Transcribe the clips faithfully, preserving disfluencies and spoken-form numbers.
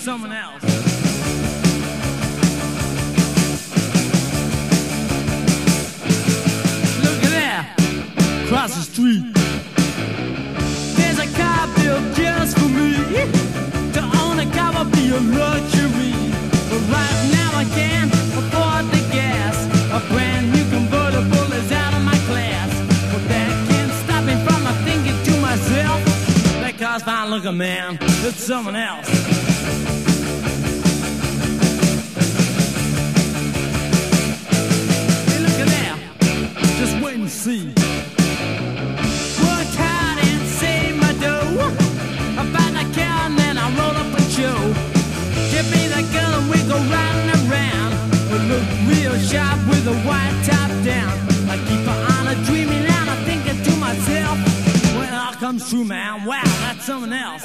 someone else. Look at that, across the street. There's a car built just for me. To own a car would be a luxury. But right now I can't afford the gas. A brand new convertible is out of my class. But that can't stop me from thinking to myself, that car's fine looking, man, it's someone else. Hey, look at that, just wait and see. Worked hard and saved my dough. I buy the car and then I roll up a show. Give me the gun and we go riding around. We look real sharp with a white top down. I keep on a dreaming and I'm thinking to myself, when it all comes true, man, wow, that's someone else.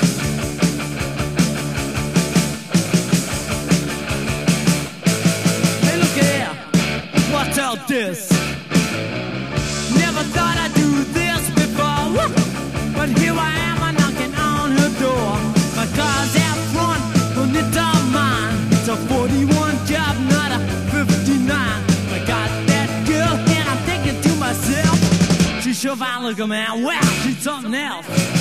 Hey, look at here, what's all this? Never thought I'd do this before, but here I am, I'm knocking on her door. My car's out front, and it's all mine. It's a forty-one job, not a fifty-nine. I got that girl and I'm thinking to myself, she's sure fine looking, man, wow, she's something else.